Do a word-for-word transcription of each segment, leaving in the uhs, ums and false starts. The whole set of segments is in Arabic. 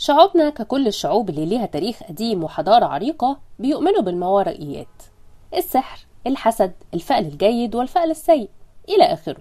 شعوبنا ككل الشعوب اللي ليها تاريخ قديم وحضارة عريقة بيؤمنوا بالماورائيات: السحر، الحسد، الفأل الجيد والفأل السيء إلى آخره.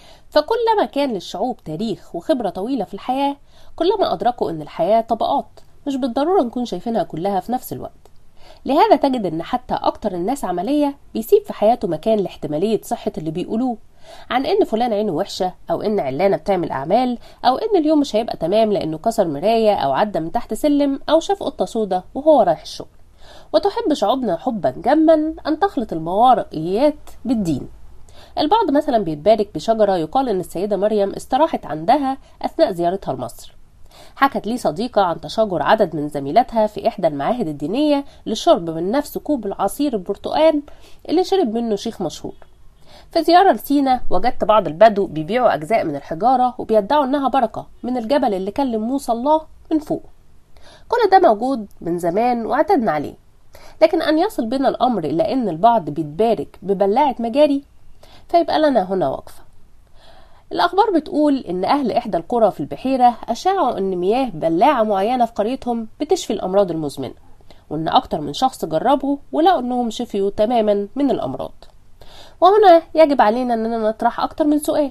فكلما كان للشعوب تاريخ وخبرة طويلة في الحياة، كلما أدركوا أن الحياة طبقات، مش بالضرورة نكون شايفينها كلها في نفس الوقت. لهذا تجد أن حتى أكتر الناس عملية بيسيب في حياته مكان لاحتمالية صحة اللي بيقولوه، عن ان فلان عينه وحشة، او ان علانة بتعمل اعمال، او ان اليوم مش هيبقى تمام لانه كسر مراية او عدى من تحت سلم او شاف قطة سودا وهو رايح الشغل. وتحب شعوبنا حبا جما ان تخلط الماورائيات بالدين. البعض مثلا بيتبارك بشجرة يقال ان السيدة مريم استراحت عندها اثناء زيارتها لمصر. حكت لي صديقة عن تشاجر عدد من زميلاتها في احدى المعاهد الدينية للشرب من نفس كوب العصير البرتقال اللي شرب منه شيخ مشهور. في زيارة لسينا وجدت بعض البدو بيبيعوا أجزاء من الحجارة وبيدعوا إنها بركة من الجبل اللي كلم موسى الله من فوق. كل ده موجود من زمان واعتدنا عليه، لكن أن يصل بنا الأمر إلى أن البعض بيتبارك ببلاعة مجاري فيبقى لنا هنا وقفة. الأخبار بتقول إن أهل إحدى القرى في البحيرة أشاعوا إن مياه بلاعة معينة في قريتهم بتشفي الأمراض المزمنة، وإن أكتر من شخص جربوا ولقوا إنهم شفيوا تماما من الأمراض. وهنا يجب علينا أننا نطرح أكتر من سؤال: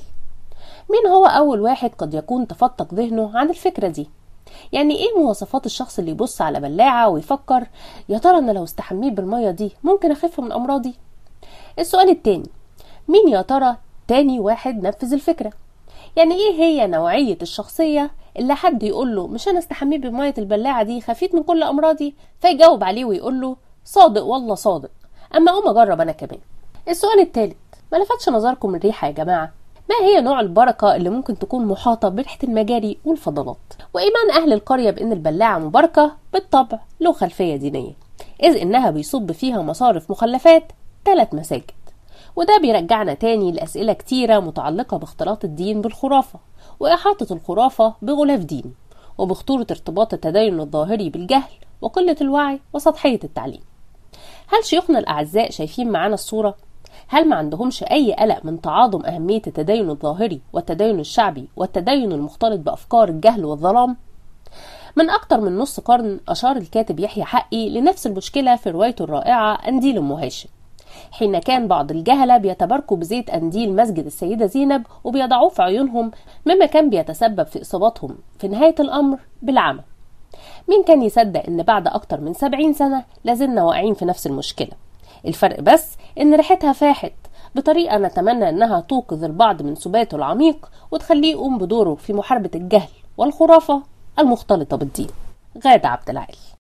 مين هو أول واحد قد يكون تفتق ذهنه عن الفكرة دي؟ يعني إيه مواصفات الشخص اللي يبص على بلاعة ويفكر يا ترى أنا لو استحميت بالمية دي ممكن أخف من أمراضي؟ السؤال التاني: مين يا ترى تاني واحد نفذ الفكرة؟ يعني إيه هي نوعية الشخصية اللي حد يقوله مش أنا استحميت بمية البلاعة دي خفيت من كل أمراضي، فيجاوب عليه ويقوله صادق والله صادق، أما أقوم أجرب أنا كمان. السؤال الثالث: ما لفتش نظركم الريحة يا جماعة؟ ما هي نوع البركة اللي ممكن تكون محاطة بريحة المجاري والفضلات؟ وإيمان أهل القرية بأن البلاعة مباركة بالطبع له خلفية دينية، إذ إنها بيصب فيها مصارف مخلفات ثلاث مساجد. وده بيرجعنا تاني لأسئلة كتيرة متعلقة باختلاط الدين بالخرافة، وإحاطة الخرافة بغلاف ديني، وبخطورة ارتباط التدين الظاهري بالجهل وقلة الوعي وسطحية التعليم. هل شيوخنا الأعزاء شايفين معانا الصورة؟ هل ما عندهمش أي قلق من تعاظم أهمية التدين الظاهري والتدين الشعبي والتدين المختلط بأفكار الجهل والظلام؟ من أكتر من نص قرن أشار الكاتب يحيى حقي لنفس المشكلة في روايته الرائعة أنديل أم هاشم، حين كان بعض الجهلة بيتباركوا بزيت أنديل مسجد السيدة زينب وبيضعوه في عيونهم، مما كان بيتسبب في إصابتهم في نهاية الأمر بالعمى. مين كان يصدق إن بعد أكتر من سبعين سنة لازلنا واقعين في نفس المشكلة؟ الفرق بس إن ريحتها فاحت بطريقة نتمنى إنها توقظ البعض من سباته العميق وتخليه يقوم بدوره في محاربة الجهل والخرافة المختلطة بالدين. غادة عبد العال.